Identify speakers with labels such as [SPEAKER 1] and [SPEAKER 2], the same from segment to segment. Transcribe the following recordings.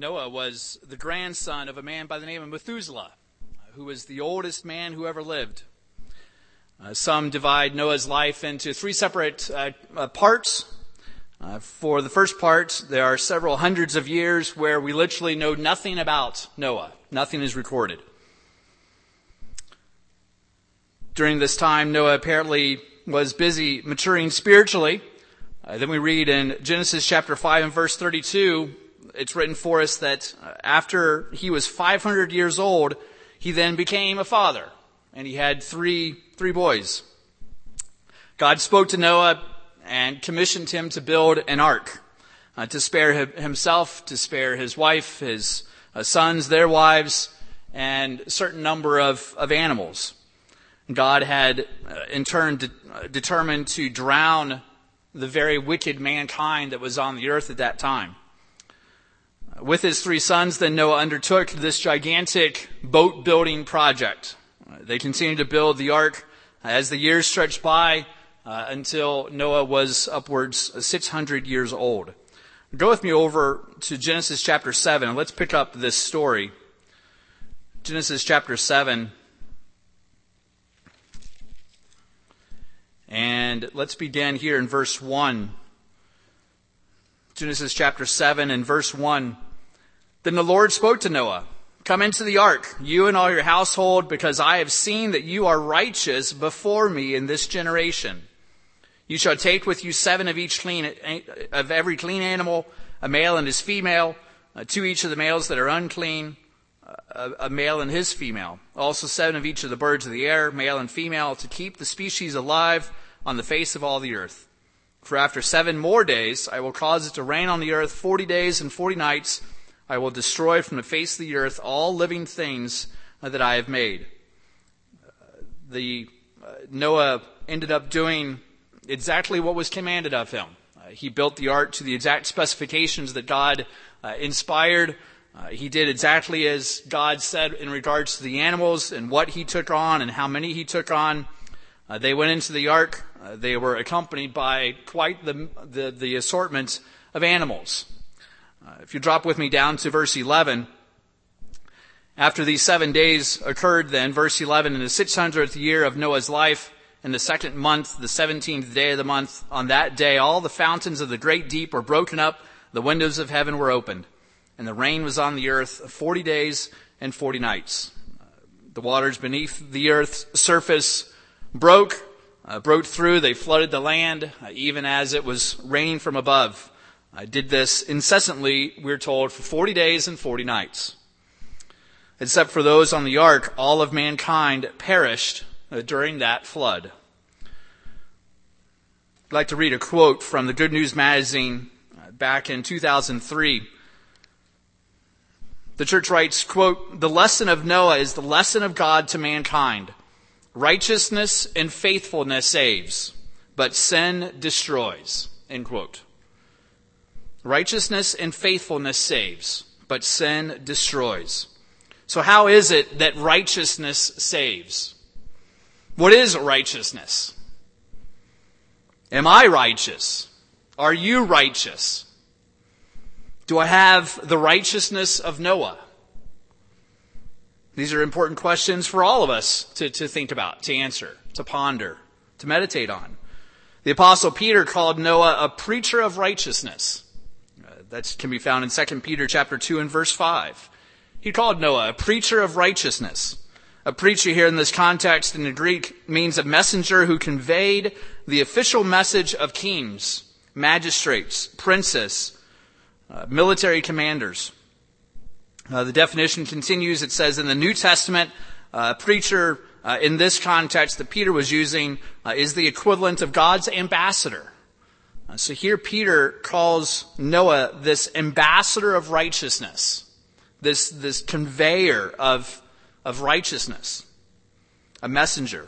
[SPEAKER 1] Noah was the grandson of a man by the name of Methuselah, who was the oldest man who ever lived. Some divide Noah's life into three separate parts. For the first part, there are several hundreds of years where we literally know nothing about Noah. Nothing is recorded. During this time, Noah apparently was busy maturing spiritually. Then we read in Genesis chapter 5 and verse 32, it's written for us that after he was 500 years old, he then became a father, and he had three boys. God spoke to Noah and commissioned him to build an ark, to spare himself, to spare his wife, his sons, their wives, and a certain number of animals. God had in turn determined to drown the very wicked mankind that was on the earth at that time. With his three sons, then Noah undertook this gigantic boat-building project. They continued to build the ark as the years stretched by until Noah was upwards 600 years old. Go with me over to Genesis chapter 7, and let's pick up this story. Genesis chapter 7. And let's begin here in verse 1. Genesis chapter 7 and verse 1. Then the Lord spoke to Noah, "Come into the ark, you and all your household, because I have seen that you are righteous before me in this generation. You shall take with you 7 of every clean animal, a male and his female, 2 each of the males that are unclean, a male and his female. Also 7 of each of the birds of the air, male and female, to keep the species alive on the face of all the earth. For after 7 more days I will cause it to rain on the earth 40 days and 40 nights. I will destroy from the face of the earth all living things that I have made." Noah ended up doing exactly what was commanded of him. He built the ark to the exact specifications that God inspired. He did exactly as God said in regards to the animals and what he took on and how many he took on. They went into the ark. They were accompanied by quite the assortment of animals. If you drop with me down to verse 11, after these 7 days occurred then, verse 11, in the 600th year of Noah's life, in the 2nd month, the 17th day of the month, on that day all the fountains of the great deep were broken up, the windows of heaven were opened, and the rain was on the earth 40 days and 40 nights. The waters beneath the earth's surface broke through, they flooded the land, even as it was raining from above. I did this incessantly, we're told, for 40 days and 40 nights. Except for those on the ark, all of mankind perished during that flood. I'd like to read a quote from the Good News magazine back in 2003. The church writes, quote, "The lesson of Noah is the lesson of God to mankind. Righteousness and faithfulness saves, but sin destroys." End quote. Righteousness and faithfulness saves, but sin destroys. So how is it that righteousness saves? What is righteousness? Am I righteous? Are you righteous? Do I have the righteousness of Noah? These are important questions for all of us to think about, to answer, to ponder, to meditate on. The Apostle Peter called Noah a preacher of righteousness. That can be found in 2 Peter chapter 2 and verse 5. He called Noah a preacher of righteousness. A preacher here in this context in the Greek means a messenger who conveyed the official message of kings, magistrates, princes, military commanders. The definition continues. It says in the New Testament, preacher in this context that Peter was using is the equivalent of God's ambassador. So here Peter calls Noah this ambassador of righteousness, this conveyor of righteousness, a messenger.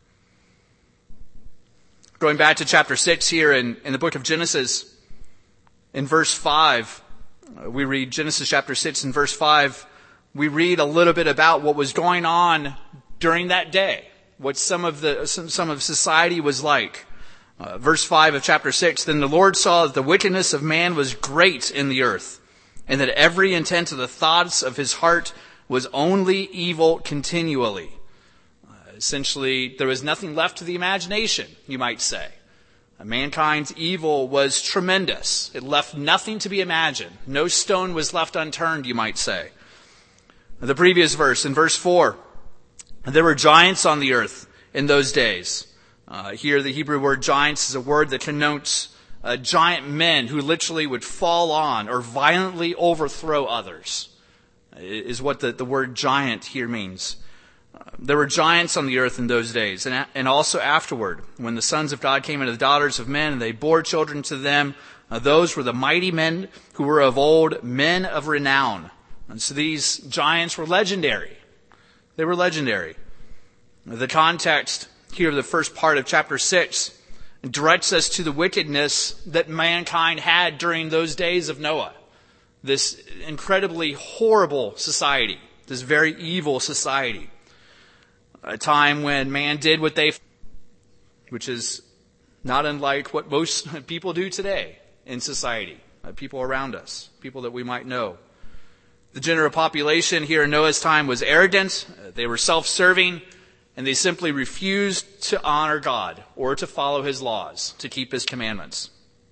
[SPEAKER 1] Going back to chapter 6 here in the book of Genesis, in verse 5, we read Genesis chapter 6 and verse 5, we read a little bit about what was going on during that day, what some of society was like. Verse 5 of chapter 6, "Then the Lord saw that the wickedness of man was great in the earth, and that every intent of the thoughts of his heart was only evil continually. Essentially, there was nothing left to the imagination, you might say. Mankind's evil was tremendous. It left nothing to be imagined. No stone was left unturned, you might say. The previous verse, in verse 4, there were giants on the earth in those days. Here the Hebrew word giants is a word that connotes giant men who literally would fall on or violently overthrow others, is what the word giant here means. There were giants on the earth in those days, and also afterward, when the sons of God came into the daughters of men, and they bore children to them. Those were the mighty men who were of old, men of renown. And so these giants were legendary. They were legendary. The context here of the first part of chapter 6 directs us to the wickedness that mankind had during those days of Noah. This incredibly horrible society, this very evil society. A time when man did what they, which is not unlike what most people do today in society, people around us, people that we might know. The general population here in Noah's time was arrogant, they were self-serving, and they simply refused to honor God or to follow his laws, to keep his commandments.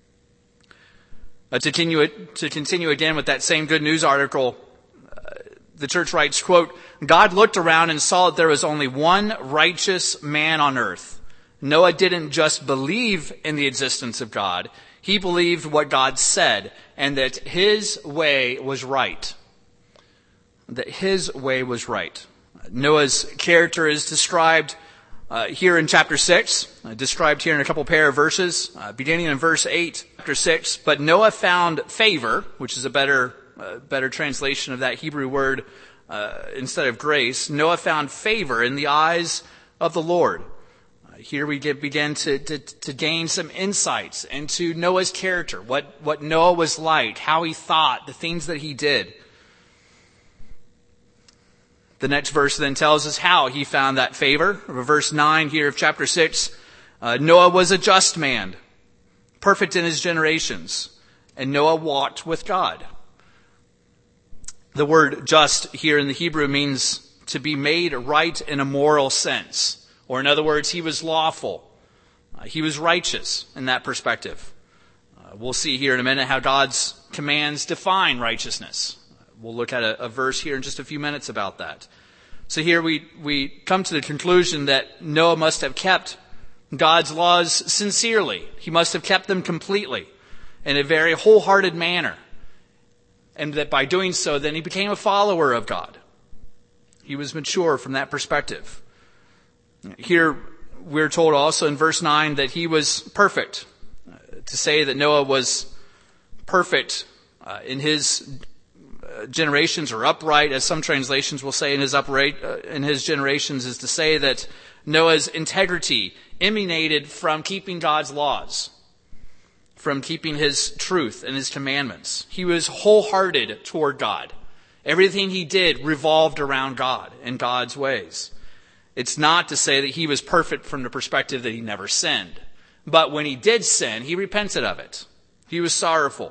[SPEAKER 1] To continue again with that same Good News article, the church writes, quote, God looked around and saw that there was only one righteous man on earth. Noah didn't just believe in the existence of God. He believed what God said and that his way was right. That his way was right. Noah's character is described here in chapter 6, described here in a couple pair of verses, beginning in verse 8, chapter 6. But Noah found favor, which is a better translation of that Hebrew word instead of grace. Noah found favor in the eyes of the Lord. Here we begin to gain some insights into Noah's character, what Noah was like, how he thought, the things that he did. The next verse then tells us how he found that favor. Verse 9 here of chapter 6, Noah was a just man, perfect in his generations, and Noah walked with God. The word just here in the Hebrew means to be made right in a moral sense. Or in other words, he was lawful. He was righteous in that perspective. We'll see here in a minute how God's commands define righteousness. We'll look at a verse here in just a few minutes about that. So here we come to the conclusion that Noah must have kept God's laws sincerely. He must have kept them completely in a very wholehearted manner. And that by doing so, then he became a follower of God. He was mature from that perspective. Here we're told also in verse 9 that he was perfect. To say that Noah was perfect in his generations, or upright, as some translations will say in his generations, is to say that Noah's integrity emanated from keeping God's laws, from keeping his truth and his commandments. He was wholehearted toward God. Everything he did revolved around God and God's ways. It's not to say that he was perfect from the perspective that he never sinned. But when he did sin, he repented of it. He was sorrowful.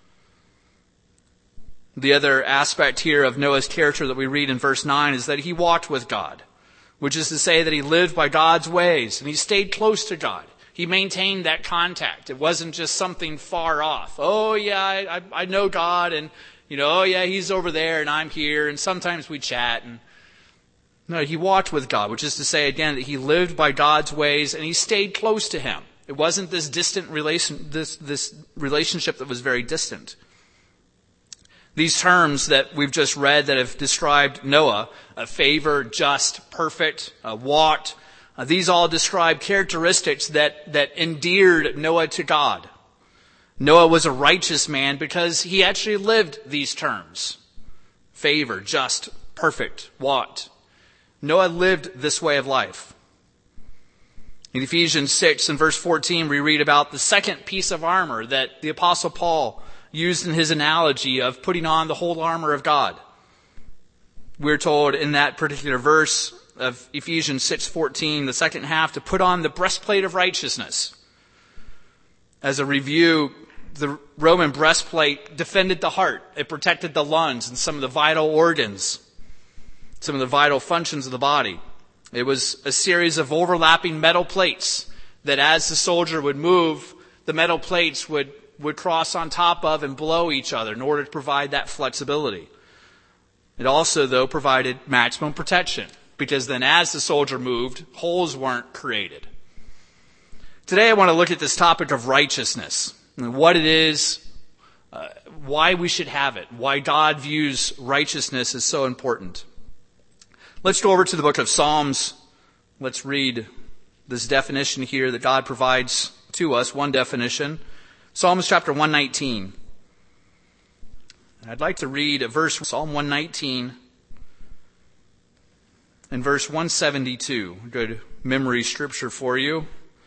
[SPEAKER 1] The other aspect here of Noah's character that we read in verse 9 is that he walked with God, which is to say that he lived by God's ways and he stayed close to God. He maintained that contact. It wasn't just something far off. Oh yeah, I know God, and oh yeah, he's over there and I'm here, and sometimes we chat. And no, he walked with God, which is to say again that he lived by God's ways and he stayed close to him. It wasn't this distant this relationship that was very distant. These terms that we've just read that have described Noah, favor, just, perfect, walked, these all describe characteristics that endeared Noah to God. Noah was a righteous man because he actually lived these terms. Favor, just, perfect, walked. Noah lived this way of life. In Ephesians 6 and verse 14, we read about the second piece of armor that the Apostle Paul used in his analogy of putting on the whole armor of God. We're told in that particular verse of Ephesians 6:14, the second half, to put on the breastplate of righteousness. As a review, The Roman breastplate defended the heart. It protected the lungs and some of the vital organs, some of the vital functions of the body. It was a series of overlapping metal plates that as the soldier would move, the metal plates would cross on top of and below each other in order to provide that flexibility. It also, though, provided maximum protection, because then as the soldier moved, holes weren't created. Today I want to look at this topic of righteousness, and what it is, why we should have it, why God views righteousness as so important. Let's go over to the book of Psalms. Let's read this definition here that God provides to us, one definition. Psalms chapter 119. I'd like to read a verse, Psalm 119 and verse 172. Good memory scripture for you.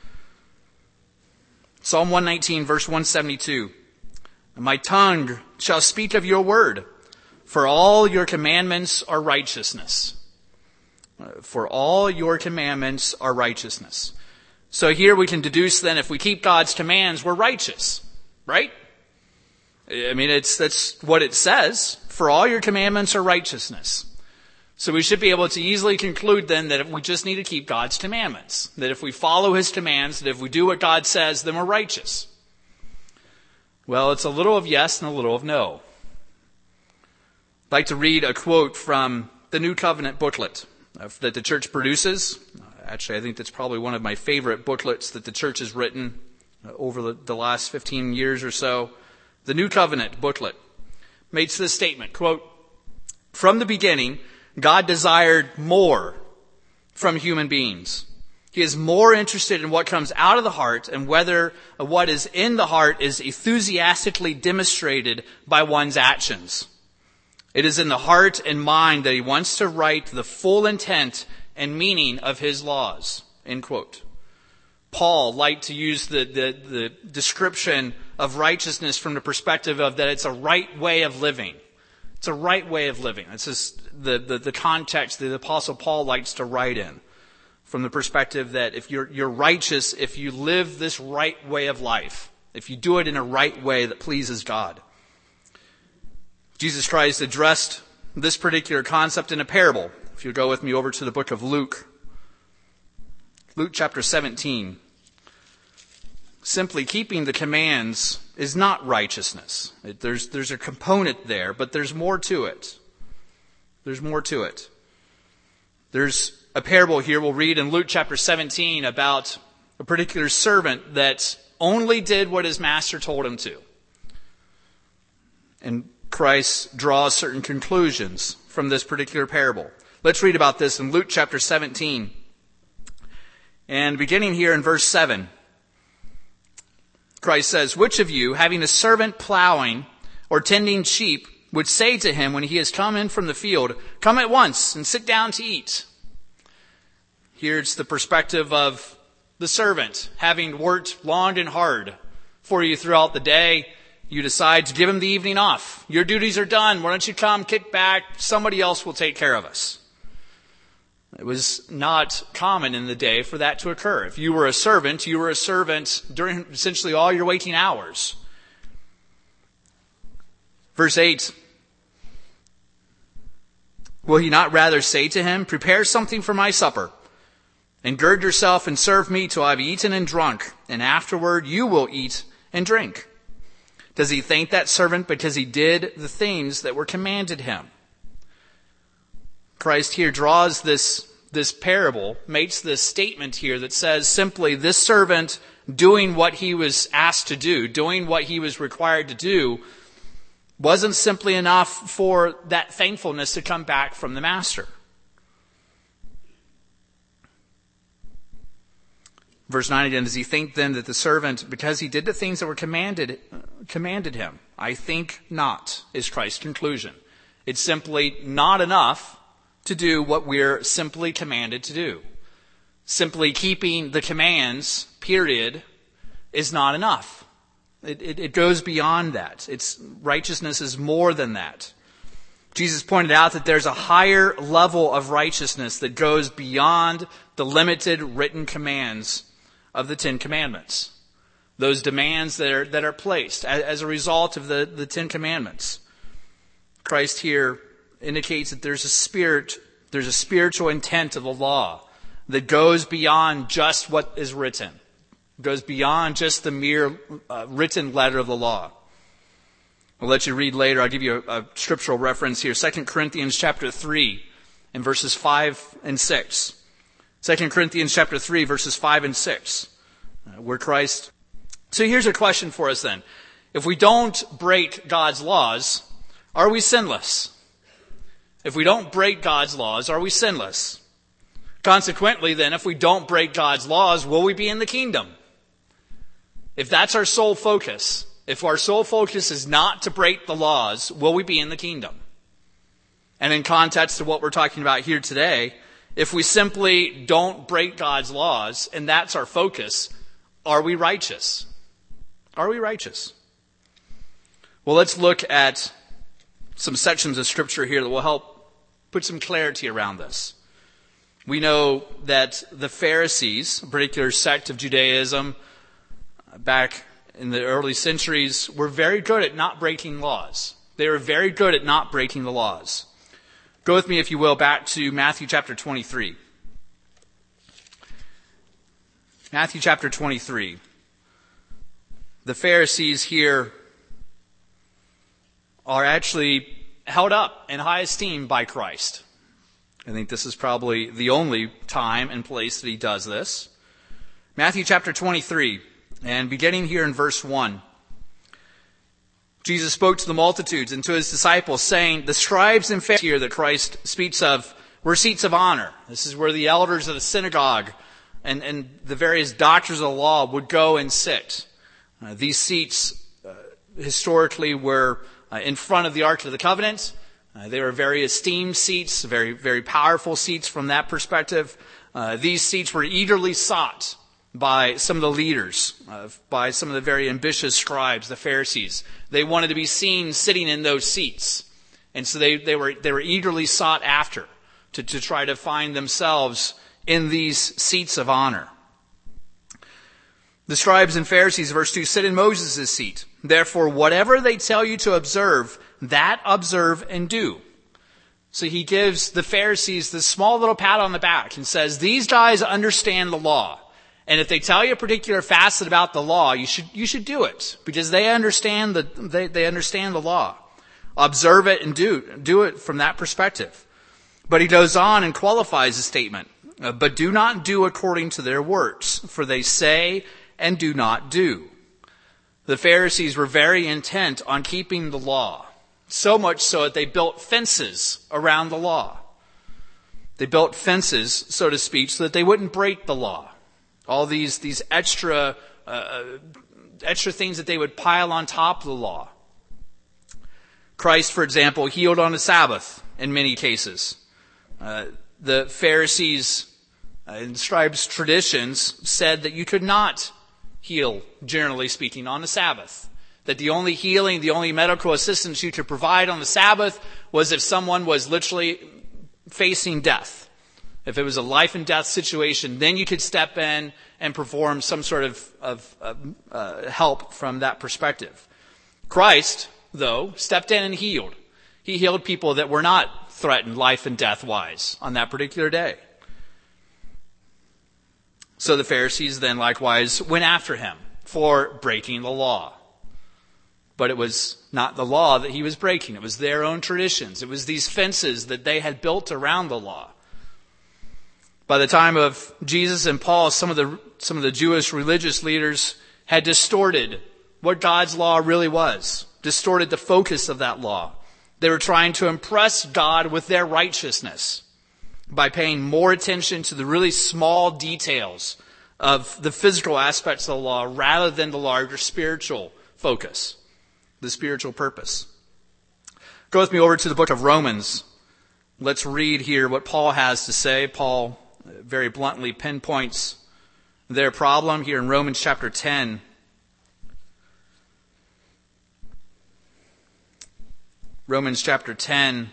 [SPEAKER 1] Psalm 119, verse 172. My tongue shall speak of your word, for all your commandments are righteousness. For all your commandments are righteousness. So here we can deduce then, if we keep God's commands, we're righteous, right? I mean, that's what it says. For all your commandments are righteousness. So we should be able to easily conclude then that we just need to keep God's commandments. That if we follow His commands, that if we do what God says, then we're righteous. Well, it's a little of yes and a little of no. I'd like to read a quote from the New Covenant booklet that the church produces. Actually, I think that's probably one of my favorite booklets that the church has written over the last 15 years or so. The New Covenant booklet makes this statement, quote, "From the beginning, God desired more from human beings. He is more interested in what comes out of the heart and whether what is in the heart is enthusiastically demonstrated by one's actions. It is in the heart and mind that He wants to write the full intent and meaning of His laws." End quote. Paul liked to use the description of righteousness from the perspective of that it's a right way of living. It's a right way of living. It's just the context that the Apostle Paul likes to write in, from the perspective that if you're righteous, if you live this right way of life, if you do it in a right way that pleases God. Jesus Christ addressed this particular concept in a parable. If you'll go with me over to the book of Luke. Luke chapter 17. Simply keeping the commands is not righteousness. There's a component there, but there's more to it. There's more to it. There's a parable here we'll read in Luke chapter 17 about a particular servant that only did what his master told him to. And Christ draws certain conclusions from this particular parable. Let's read about this in Luke chapter 17. And beginning here in verse 7, Christ says, "Which of you, having a servant plowing or tending sheep, would say to him when he has come in from the field, 'Come at once and sit down to eat'?" Here it's the perspective of the servant, having worked long and hard for you throughout the day. You decide to give him the evening off. Your duties are done. Why don't you come, kick back? Somebody else will take care of us. It was not common in the day for that to occur. If you were a servant during essentially all your waking hours. Verse 8. "Will he not rather say to him, 'Prepare something for my supper, and gird yourself and serve me till I have eaten and drunk, and afterward you will eat and drink'? Does he thank that servant because he did the things that were commanded him?" Christ here draws this parable, makes this statement here that says simply this servant doing what he was asked to do, doing what he was required to do, wasn't simply enough for that thankfulness to come back from the master. Verse 9 again, "Does he think then that the servant, because he did the things that were commanded him?" I think not, is Christ's conclusion. It's simply not enough to do what we're simply commanded to do. Simply keeping the commands, period, is not enough. It goes beyond that. Righteousness is more than that. Jesus pointed out that there's a higher level of righteousness that goes beyond the limited written commands of the Ten Commandments. those demands that are placed as a result of the Ten Commandments. Christ here indicates that there's a spiritual intent of the law that goes beyond just what is written, goes beyond just the mere written letter of the law. I'll let you read later. I'll give you a scriptural reference here. 2 Corinthians chapter 3 and verses 5 and 6. 2 Corinthians chapter 3 verses 5 and 6. Where Christ... So here's a question for us then. If we don't break God's laws, are we sinless? If we don't break God's laws, are we sinless? Consequently then, if we don't break God's laws, will we be in the kingdom? If that's our sole focus, if our sole focus is not to break the laws, will we be in the kingdom? And in context to what we're talking about here today, if we simply don't break God's laws, and that's our focus, are we righteous? Are we righteous? Well, let's look at some sections of Scripture here that will help put some clarity around this. We know that the Pharisees, a particular sect of Judaism, back in the early centuries, were very good at not breaking laws. They were very good at not breaking the laws. Go with me, if you will, back to Matthew chapter 23. Matthew chapter 23. The Pharisees here are actually held up in high esteem by Christ. I think this is probably the only time and place that he does this. Matthew chapter 23, and beginning here in verse 1. Jesus spoke to the multitudes and to his disciples, saying, the scribes and Pharisees here that Christ speaks of were seats of honor. This is where the elders of the synagogue and the various doctors of the law would go and sit. These seats historically were in front of the Ark of the Covenant. They were very esteemed seats, very, very powerful seats from that perspective. These seats were eagerly sought by some of the leaders, by some of the very ambitious scribes, the Pharisees. They wanted to be seen sitting in those seats. And so they were eagerly sought after to try to find themselves in these seats of honor. The scribes and Pharisees, verse 2, sit in Moses' seat. Therefore, whatever they tell you to observe, that observe and do. So he gives the Pharisees this small little pat on the back and says, these guys understand the law. And if they tell you a particular facet about the law, you should do it because they understand they understand the law. Observe it and do it from that perspective. But he goes on and qualifies the statement. But do not do according to their works, for they say and do not do. The Pharisees were very intent on keeping the law, so much so that they built fences around the law. They built fences, so to speak, so that they wouldn't break the law. All these extra things that they would pile on top of the law. Christ, for example, healed on the Sabbath in many cases. The Pharisees and scribes' traditions said that you could not heal, generally speaking, on the Sabbath. That the only healing, the only medical assistance you could provide on the Sabbath was if someone was literally facing death. If it was a life and death situation, then you could step in and perform some sort of help from that perspective. Christ, though, stepped in and healed. He healed people that were not threatened life and death wise on that particular day. So the Pharisees then likewise went after him for breaking the law. But it was not the law that he was breaking. It was their own traditions. It was these fences that they had built around the law. By the time of Jesus and Paul, some of the Jewish religious leaders had distorted what God's law really was, distorted the focus of that law. They were trying to impress God with their righteousness by paying more attention to the really small details of the physical aspects of the law rather than the larger spiritual focus, the spiritual purpose. Go with me over to the book of Romans. Let's read here what Paul has to say. Paul very bluntly pinpoints their problem here in Romans chapter 10. Romans chapter 10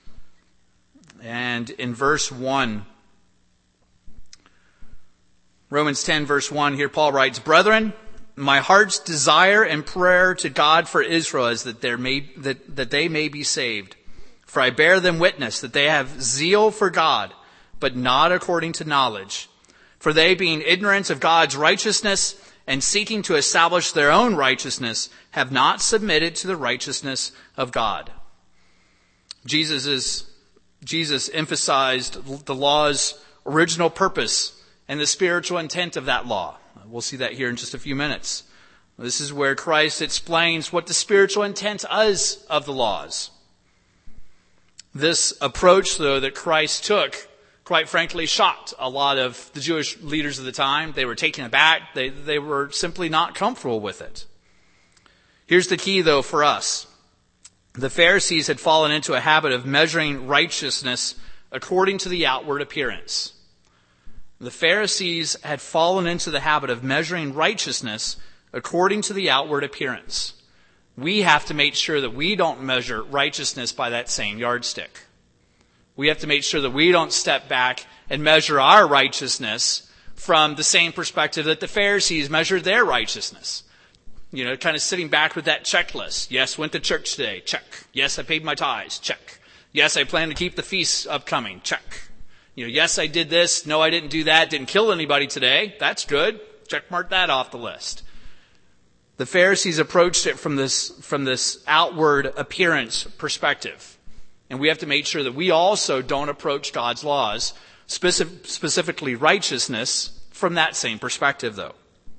[SPEAKER 1] and in verse 1. Romans 10 verse 1, here Paul writes, Brethren, My heart's desire and prayer to God for Israel is that they may be saved. For I bear them witness that they have zeal for God, but not according to knowledge. For they, being ignorant of God's righteousness and seeking to establish their own righteousness, have not submitted to the righteousness of God. Jesus emphasized the law's original purpose and the spiritual intent of that law. We'll see that here in just a few minutes. This is where Christ explains what the spiritual intent is of the laws. This approach, though, that Christ took, quite frankly, shocked a lot of the Jewish leaders of the time. They were taken aback. They were simply not comfortable with it. Here's the key, though, for us. The Pharisees had fallen into a habit of measuring righteousness according to the outward appearance. The Pharisees had fallen into the habit of measuring righteousness according to the outward appearance. We have to make sure that we don't measure righteousness by that same yardstick. We have to make sure that we don't step back and measure our righteousness from the same perspective that the Pharisees measured their righteousness. Kind of sitting back with that checklist. Yes, went to church today. Check. Yes, I paid my tithes. Check. Yes, I plan to keep the feasts upcoming. Check. Yes, I did this. No, I didn't do that. Didn't kill anybody today. That's good. Check mark that off the list. The Pharisees approached it from this outward appearance perspective. And we have to make sure that we also don't approach God's laws, specifically righteousness, from that same perspective, though.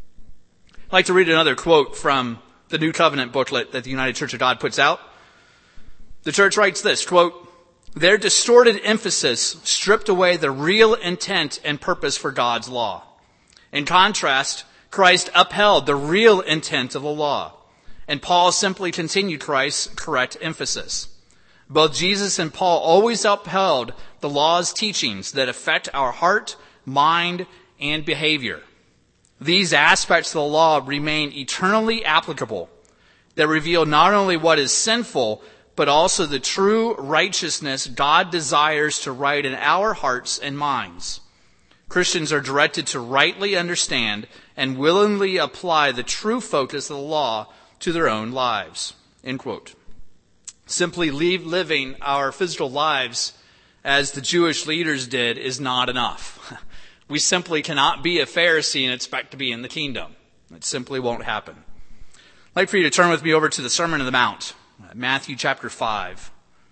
[SPEAKER 1] I'd like to read another quote from the New Covenant booklet that the United Church of God puts out. The church writes this, quote, "Their distorted emphasis stripped away the real intent and purpose for God's law. In contrast, Christ upheld the real intent of the law, and Paul simply continued Christ's correct emphasis. Both Jesus and Paul always upheld the law's teachings that affect our heart, mind, and behavior. These aspects of the law remain eternally applicable. They reveal not only what is sinful, but also the true righteousness God desires to write in our hearts and minds. Christians are directed to rightly understand and willingly apply the true focus of the law to their own lives." End quote. Simply living our physical lives as the Jewish leaders did is not enough. We simply cannot be a Pharisee and expect to be in the kingdom. It simply won't happen. I'd like for you to turn with me over to the Sermon on the Mount, Matthew chapter 5.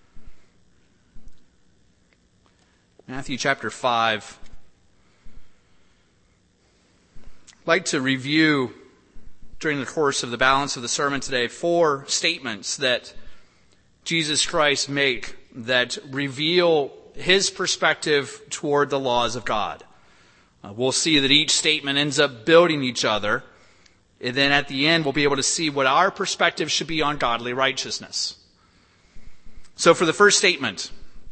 [SPEAKER 1] Matthew chapter 5. I'd like to review, during the course of the balance of the sermon today, 4 statements that Jesus Christ make that reveal his perspective toward the laws of God. We'll see that each statement ends up building each other. And then at the end, we'll be able to see what our perspective should be on godly righteousness. So for the first statement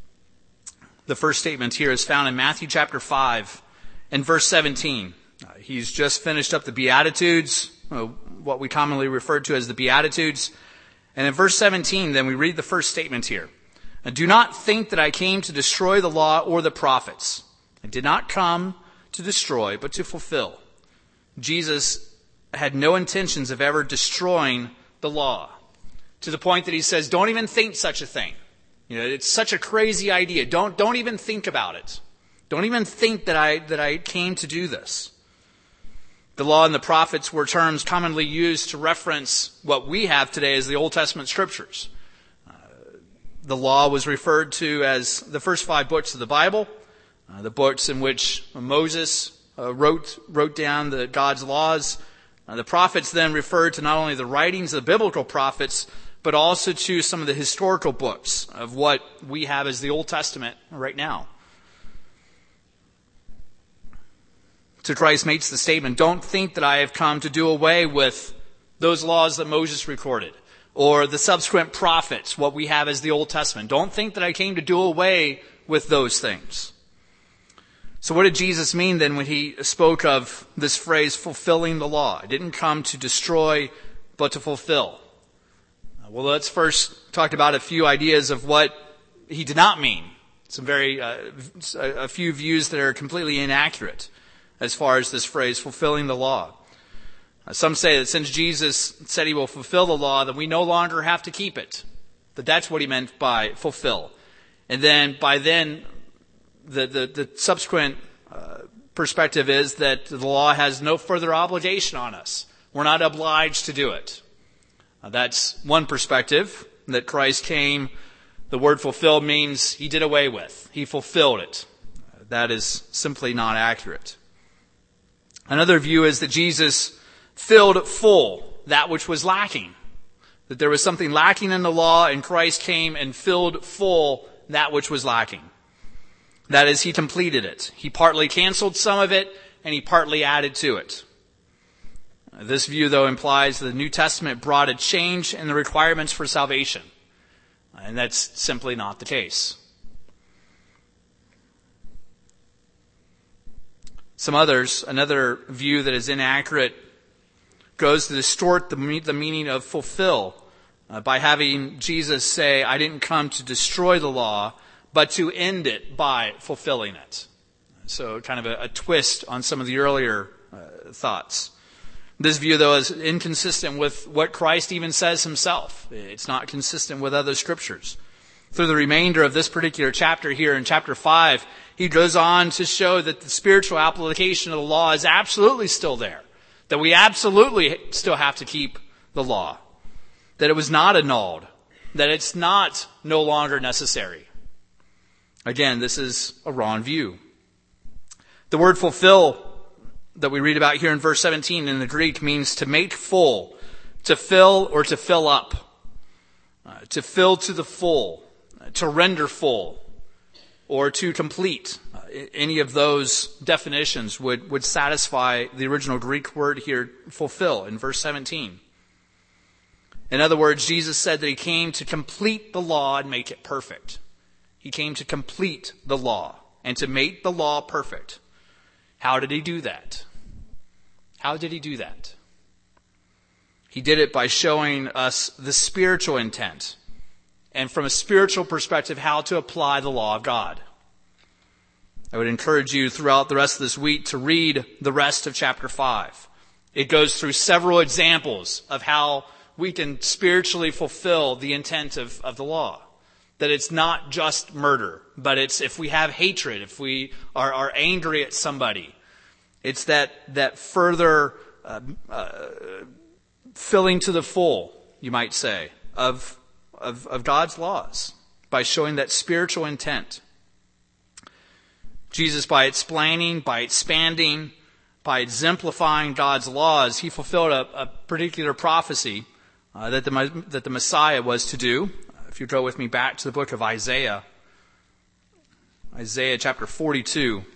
[SPEAKER 1] here is found in Matthew chapter 5 and verse 17. He's just finished up the Beatitudes, what we commonly refer to as the Beatitudes. And in verse 17, then we read the first statement here. "Do not think that I came to destroy the law or the prophets. I did not come to destroy, but to fulfill." Jesus had no intentions of ever destroying the law, to the point that he says, don't even think such a thing. It's such a crazy idea. Don't even think about it. Don't even think that I came to do this. The law and the prophets were terms commonly used to reference what we have today as the Old Testament scriptures. The law was referred to as the first 5 books of the Bible, the books in which Moses wrote down God's laws. The prophets then referred to not only the writings of the biblical prophets, but also to some of the historical books of what we have as the Old Testament right now. So Christ makes the statement, don't think that I have come to do away with those laws that Moses recorded, or the subsequent prophets, what we have as the Old Testament. Don't think that I came to do away with those things. So what did Jesus mean then when he spoke of this phrase, fulfilling the law? I didn't come to destroy, but to fulfill. Well, let's first talk about a few ideas of what he did not mean. A few views that are completely inaccurate as far as this phrase, fulfilling the law. Some say that since Jesus said he will fulfill the law, then we no longer have to keep it. That that's what he meant by fulfill. And then by then, the subsequent perspective is that the law has no further obligation on us. We're not obliged to do it. That's one perspective, that Christ came. The word fulfill means he did away with. He fulfilled it. That is simply not accurate. Another view is that Jesus filled full that which was lacking. That there was something lacking in the law, and Christ came and filled full that which was lacking. That is, he completed it. He partly canceled some of it, and he partly added to it. This view, though, implies that the New Testament brought a change in the requirements for salvation. And that's simply not the case. Another view that is inaccurate, goes to distort the meaning of fulfill by having Jesus say, I didn't come to destroy the law, but to end it by fulfilling it. So kind of a twist on some of the earlier thoughts. This view, though, is inconsistent with what Christ even says himself. It's not consistent with other scriptures. Through the remainder of this particular chapter here in chapter 5, he goes on to show that the spiritual application of the law is absolutely still there. That we absolutely still have to keep the law. That it was not annulled. That it's not no longer necessary. Again, this is a wrong view. The word fulfill that we read about here in verse 17 in the Greek means to make full, to fill or to fill up, to fill to the full, to render full, or to complete. Any of those definitions would satisfy the original Greek word here, fulfill, in verse 17. In other words, Jesus said that he came to complete the law and make it perfect. He came to complete the law and to make the law perfect. How did he do that? How did he do that? He did it by showing us the spiritual intent, and from a spiritual perspective, how to apply the law of God. I would encourage you throughout the rest of this week to read the rest of chapter 5. It goes through several examples of how we can spiritually fulfill the intent of the law. That it's not just murder, but it's if we have hatred, if we are angry at somebody, it's that further filling to the full, you might say, of God's laws by showing that spiritual intent. Jesus, by explaining, by expanding, by exemplifying God's laws, he fulfilled a particular prophecy that the Messiah was to do. If you go with me back to the book of Isaiah, Isaiah chapter 42.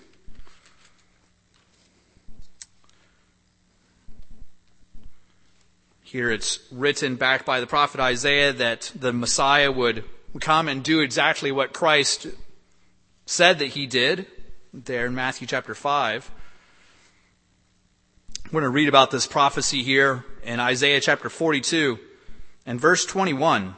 [SPEAKER 1] Here it's written back by the prophet Isaiah that the Messiah would come and do exactly what Christ said that he did, there in Matthew chapter 5. We're going to read about this prophecy here in Isaiah chapter 42 and verse 21.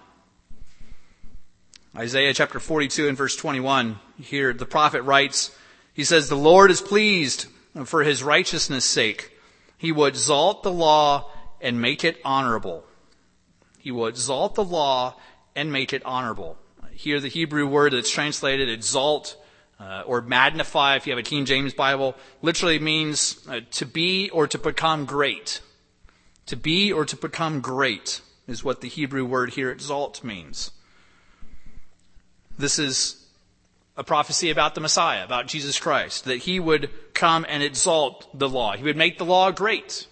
[SPEAKER 1] Isaiah chapter 42 and verse 21, here the prophet writes, he says, the Lord is pleased for his righteousness' sake. He will exalt the law and make it honorable. He will exalt the law and make it honorable. Here the Hebrew word that's translated exalt or magnify, if you have a King James Bible, literally means to be or to become great. To be or to become great is what the Hebrew word here exalt means. This is a prophecy about the Messiah, about Jesus Christ, that he would come and exalt the law. He would make the law great.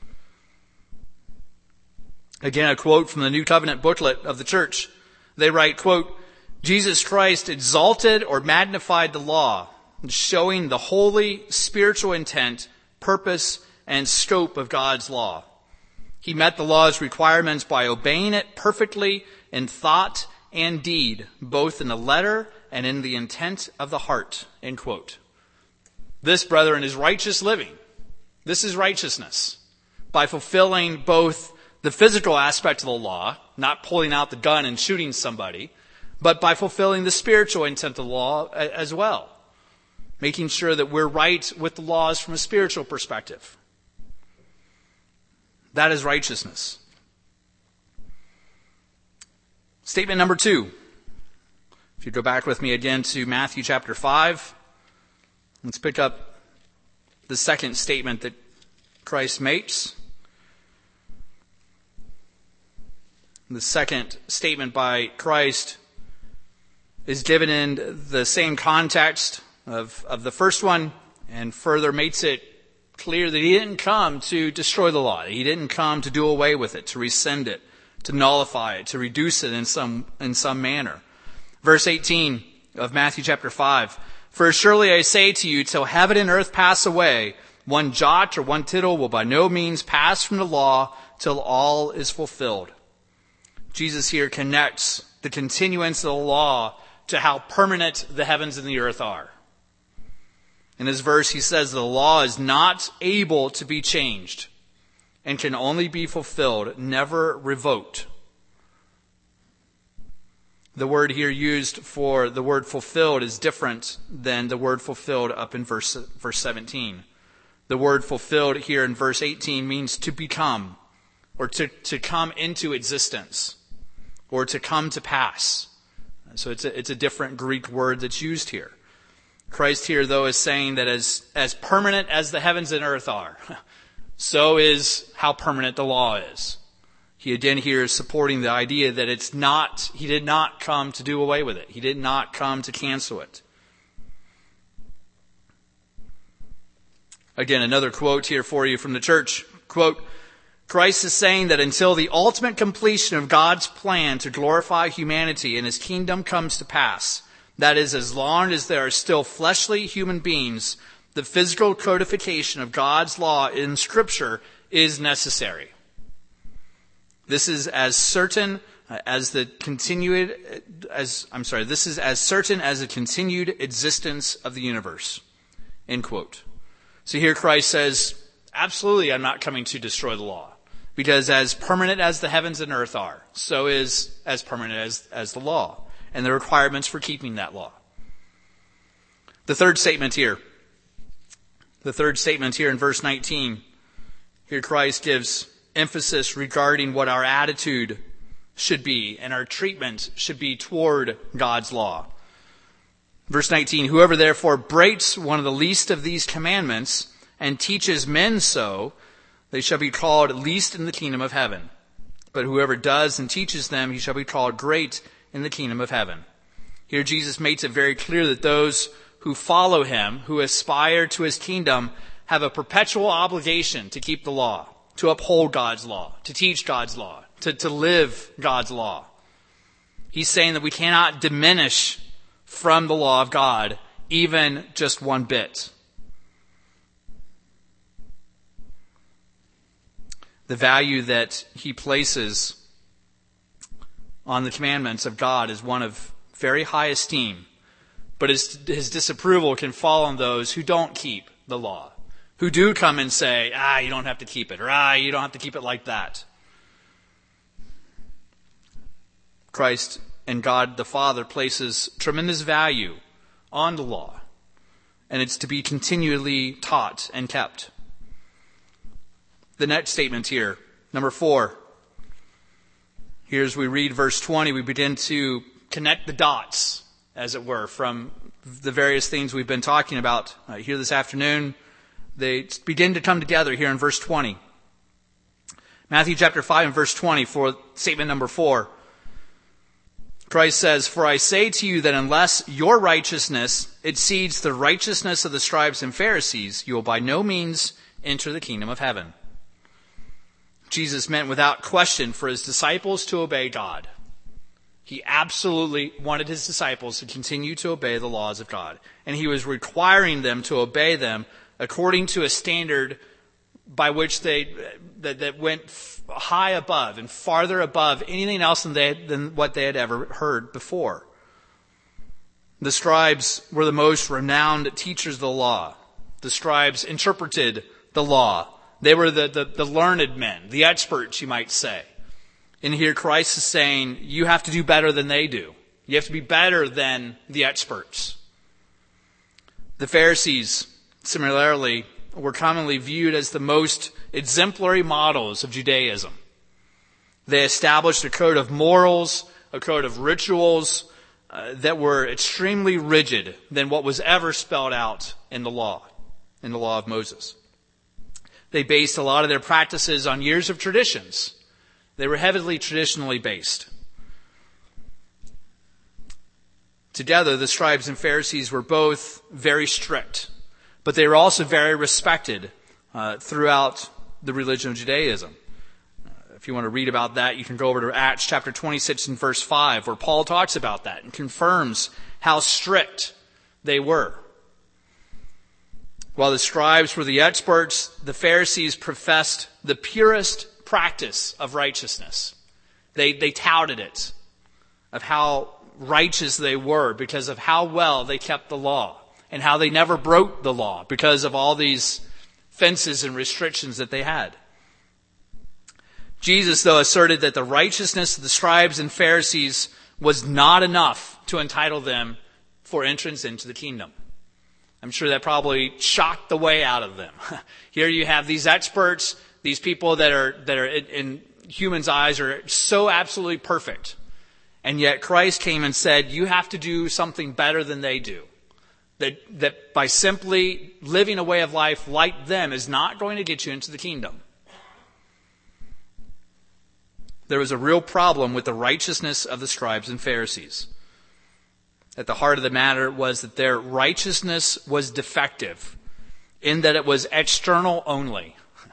[SPEAKER 1] Again, a quote from the New Covenant booklet of the church. They write, quote, Jesus Christ exalted or magnified the law, showing the holy spiritual intent, purpose, and scope of God's law. He met the law's requirements by obeying it perfectly in thought and deed, both in the letter and in the intent of the heart, end quote. This, brethren, is righteous living. This is righteousness. By fulfilling both the physical aspect of the law, not pulling out the gun and shooting somebody, but by fulfilling the spiritual intent of the law as well. Making sure that we're right with the laws from a spiritual perspective. That is righteousness. Statement number 2. If you go back with me again to Matthew chapter 5, let's pick up the second statement that Christ makes. The second statement by Christ is given in the same context of the first one, and further makes it clear that he didn't come to destroy the law. He didn't come to do away with it, to rescind it, to nullify it, to reduce it in some manner. Verse 18 of Matthew chapter 5. For surely I say to you, till heaven and earth pass away, one jot or one tittle will by no means pass from the law till all is fulfilled. Jesus here connects the continuance of the law to how permanent the heavens and the earth are. In this verse, he says the law is not able to be changed and can only be fulfilled, never revoked. The word here used for the word fulfilled is different than the word fulfilled up in verse 17. The word fulfilled here in verse 18 means to become, or to come into existence, or to come to pass. So it's a different Greek word that's used here. Christ here, though, is saying that as permanent as the heavens and earth are, so is how permanent the law is. He again here is supporting the idea that he did not come to do away with it. He did not come to cancel it. Again, another quote here for you from the church. Quote, Christ is saying that until the ultimate completion of God's plan to glorify humanity and his kingdom comes to pass, that is, as long as there are still fleshly human beings, the physical codification of God's law in Scripture is necessary. This is as certain as the continued existence of the universe. End quote. So here Christ says, absolutely, I'm not coming to destroy the law. Because as permanent as the heavens and earth are, so is as permanent as the law and the requirements for keeping that law. The third statement here in verse 19, here Christ gives emphasis regarding what our attitude should be and our treatment should be toward God's law. Verse 19, whoever therefore breaks one of the least of these commandments and teaches men so, they shall be called least in the kingdom of heaven. But whoever does and teaches them, he shall be called great in the kingdom of heaven. Here Jesus makes it very clear that those who follow him, who aspire to his kingdom, have a perpetual obligation to keep the law, to uphold God's law, to teach God's law, to live God's law. He's saying that we cannot diminish from the law of God even just one bit. The value that he places on the commandments of God is one of very high esteem, but his disapproval can fall on those who don't keep the law, who do come and say, you don't have to keep it, or you don't have to keep it like that. Christ and God the Father places tremendous value on the law, and it's to be continually taught and kept. The next statement here, number 4. Here as we read verse 20, we begin to connect the dots, as it were, from the various things we've been talking about here this afternoon. They begin to come together here in verse 20. Matthew chapter 5 and verse 20 for statement number 4. Christ says, for I say to you that unless your righteousness exceeds the righteousness of the scribes and Pharisees, you will by no means enter the kingdom of heaven. Jesus meant without question for his disciples to obey God. He absolutely wanted his disciples to continue to obey the laws of God. And he was requiring them to obey them according to a standard by which that went high above and farther above anything else than what they had ever heard before. The scribes were the most renowned teachers of the law. The scribes interpreted the law. They were the learned men, the experts, you might say. And here Christ is saying, you have to do better than they do. You have to be better than the experts. The Pharisees, similarly, were commonly viewed as the most exemplary models of Judaism. They established a code of morals, a code of rituals that were extremely rigid than what was ever spelled out in the law of Moses. They based a lot of their practices on years of traditions. They were heavily traditionally based. Together, the scribes and Pharisees were both very strict, but they were also very respected throughout the religion of Judaism. If you want to read about that, you can go over to Acts chapter 26 and verse 5, where Paul talks about that and confirms how strict they were. While the scribes were the experts, the Pharisees professed the purest practice of righteousness. They touted it, of how righteous they were because of how well they kept the law and how they never broke the law because of all these fences and restrictions that they had. Jesus, though, asserted that the righteousness of the scribes and Pharisees was not enough to entitle them for entrance into the kingdom. I'm sure that probably shocked the way out of them. Here you have these experts, these people that are in humans' eyes are so absolutely perfect. And yet Christ came and said, you have to do something better than they do. That by simply living a way of life like them is not going to get you into the kingdom. There was a real problem with the righteousness of the scribes and Pharisees. At the heart of the matter was that their righteousness was defective in that it was external only.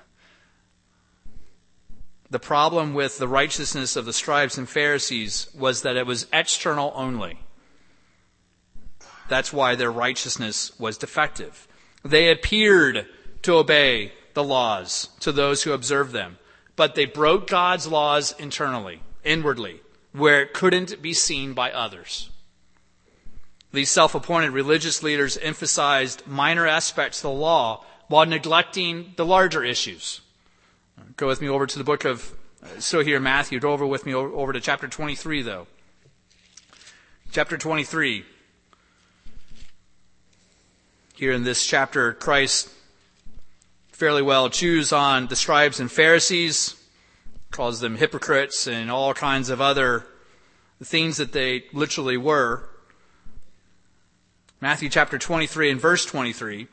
[SPEAKER 1] The problem with the righteousness of the scribes and Pharisees was that it was external only. That's why their righteousness was defective. They appeared to obey the laws to those who observed them, but they broke God's laws internally, inwardly, where it couldn't be seen by others. These self-appointed religious leaders emphasized minor aspects of the law while neglecting the larger issues. Go with me over to the book of, still here in Matthew, go over with me over to chapter 23 though. Chapter 23. Here in this chapter, Christ fairly well chews on the scribes and Pharisees, calls them hypocrites and all kinds of other things that they literally were. Matthew chapter 23 and verse 23.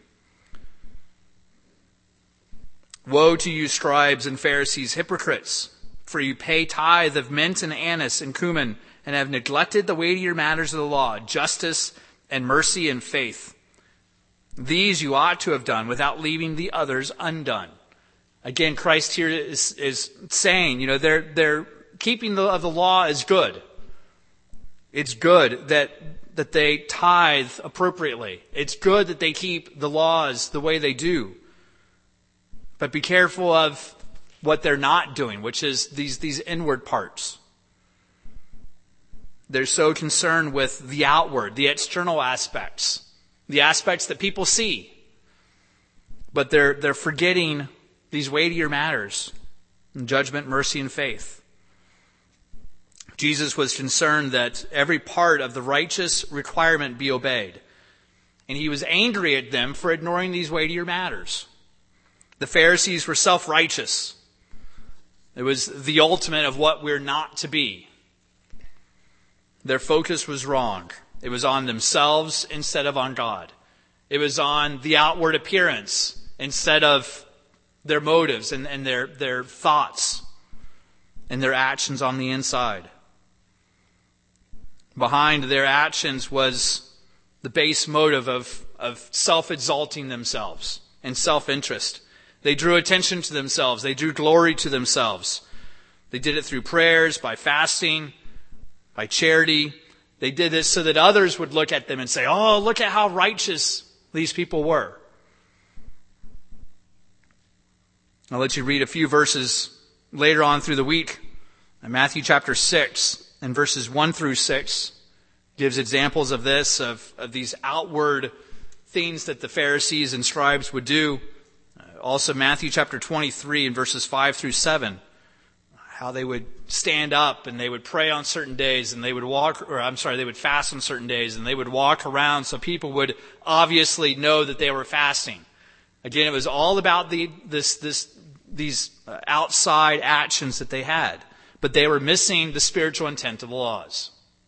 [SPEAKER 1] Woe to you, scribes and Pharisees, hypocrites, for you pay tithe of mint and anise and cumin, and have neglected the weightier matters of the law, justice and mercy and faith. These you ought to have done without leaving the others undone. Again, Christ here is saying, their keeping of the law is good. It's good that they tithe appropriately. It's good that they keep the laws the way they do. But be careful of what they're not doing, which is these inward parts. They're so concerned with the outward, the external aspects, the aspects that people see. But they're forgetting these weightier matters, judgment, mercy, and faith. Jesus was concerned that every part of the righteous requirement be obeyed. And he was angry at them for ignoring these weightier matters. The Pharisees were self-righteous. It was the ultimate of what we're not to be. Their focus was wrong. It was on themselves instead of on God. It was on the outward appearance instead of their motives and their thoughts and their actions on the inside. Behind their actions was the base motive of self-exalting themselves and self-interest. They drew attention to themselves. They drew glory to themselves. They did it through prayers, by fasting, by charity. They did this so that others would look at them and say, oh, look at how righteous these people were. I'll let you read a few verses later on through the week. Matthew chapter 6 and verses 1 through 6 gives examples of this, of these outward things that the Pharisees and scribes would do. Also Matthew chapter 23 and verses 5 through 7, how they would stand up and they would pray on certain days and they would they would fast on certain days and they would walk around so people would obviously know that they were fasting. Again, it was all about these outside actions that they had. But they were missing the spiritual intent of the laws.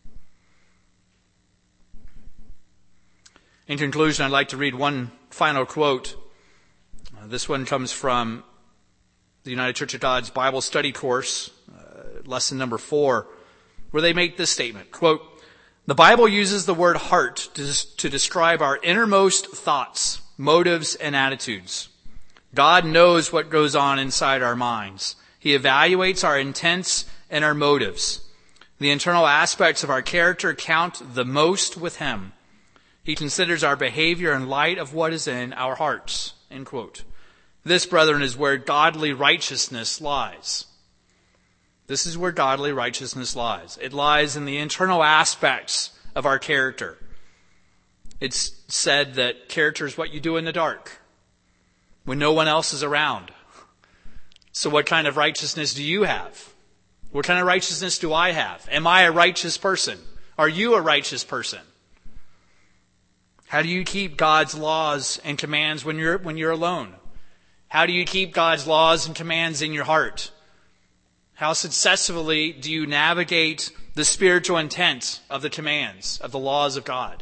[SPEAKER 1] In conclusion, I'd like to read one final quote. This one comes from the United Church of God's Bible study course, lesson number 4, where they make this statement, quote, "The Bible uses the word heart to describe our innermost thoughts, motives, and attitudes. God knows what goes on inside our minds. He evaluates our intents and our motives. The internal aspects of our character count the most with Him. He considers our behavior in light of what is in our hearts." End quote. This, brethren, is where godly righteousness lies. This is where godly righteousness lies. It lies in the internal aspects of our character. It's said that character is what you do in the dark, when no one else is around. So what kind of righteousness do you have? What kind of righteousness do I have? Am I a righteous person? Are you a righteous person? How do you keep God's laws and commands when you're alone? How do you keep God's laws and commands in your heart? How successfully do you navigate the spiritual intent of the commands, of the laws of God?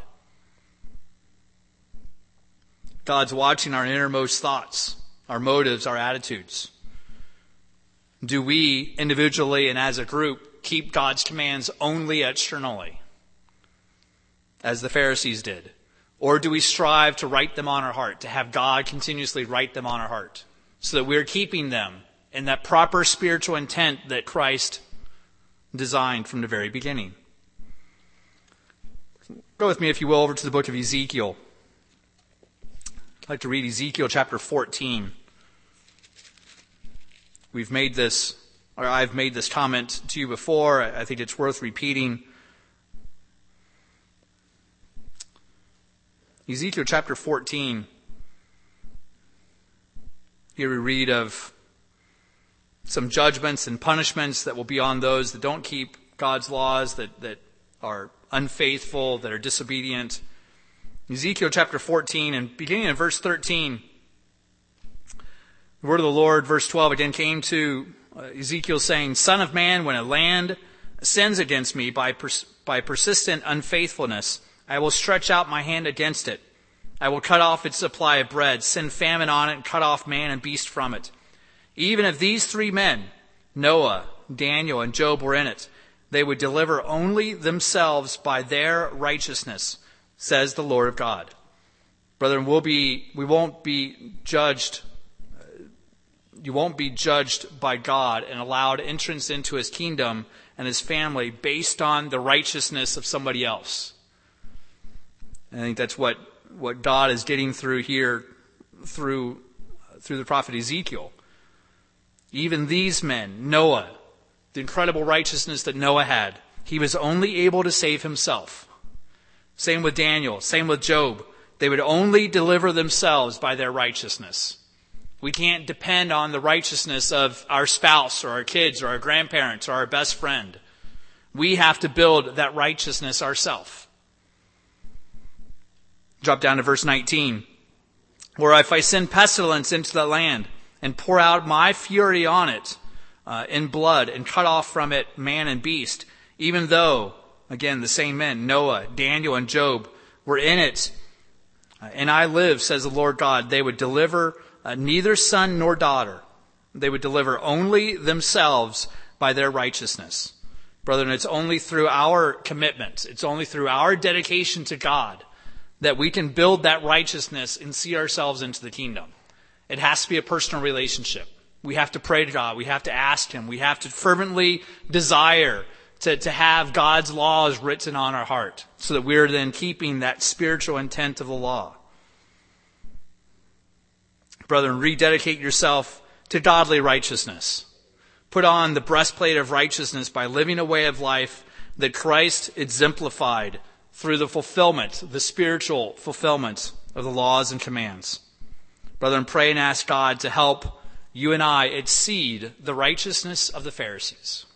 [SPEAKER 1] God's watching our innermost thoughts, our motives, our attitudes. Do we, individually and as a group, keep God's commands only externally, as the Pharisees did? Or do we strive to write them on our heart, to have God continuously write them on our heart, so that we're keeping them in that proper spiritual intent that Christ designed from the very beginning? Go with me, if you will, over to the book of Ezekiel. I'd like to read Ezekiel chapter 14. I've made this comment to you before. I think it's worth repeating. Ezekiel chapter 14. Here we read of some judgments and punishments that will be on those that don't keep God's laws, that are unfaithful, that are disobedient. Ezekiel chapter 14, and beginning in verse 13, the word of the Lord, verse 12, again came to Ezekiel saying, "Son of man, when a land sins against me by persistent unfaithfulness, I will stretch out my hand against it. I will cut off its supply of bread, send famine on it, and cut off man and beast from it. Even if these 3 men, Noah, Daniel, and Job, were in it, they would deliver only themselves by their righteousness, says the Lord of God." Brethren, we won't be judged. You won't be judged by God and allowed entrance into His kingdom and His family based on the righteousness of somebody else. And I think that's what God is getting through here through the prophet Ezekiel. Even these men, Noah, the incredible righteousness that Noah had, he was only able to save himself. Same with Daniel, same with Job. They would only deliver themselves by their righteousness. We can't depend on the righteousness of our spouse or our kids or our grandparents or our best friend. We have to build that righteousness ourselves. Drop down to verse 19. "Or if I send pestilence into the land and pour out my fury on it in blood and cut off from it man and beast, even though," again, the same men, Noah, Daniel, and Job, were in it, "and I live, says the Lord God, they would deliver neither son nor daughter. They would deliver only themselves by their righteousness." Brethren, it's only through our commitment, it's only through our dedication to God that we can build that righteousness and see ourselves into the kingdom. It has to be a personal relationship. We have to pray to God. We have to ask Him. We have to fervently desire to have God's laws written on our heart so that we're then keeping that spiritual intent of the law. Brethren, rededicate yourself to godly righteousness. Put on the breastplate of righteousness by living a way of life that Christ exemplified through the fulfillment, the spiritual fulfillment of the laws and commands. Brethren, pray and ask God to help you and I exceed the righteousness of the Pharisees.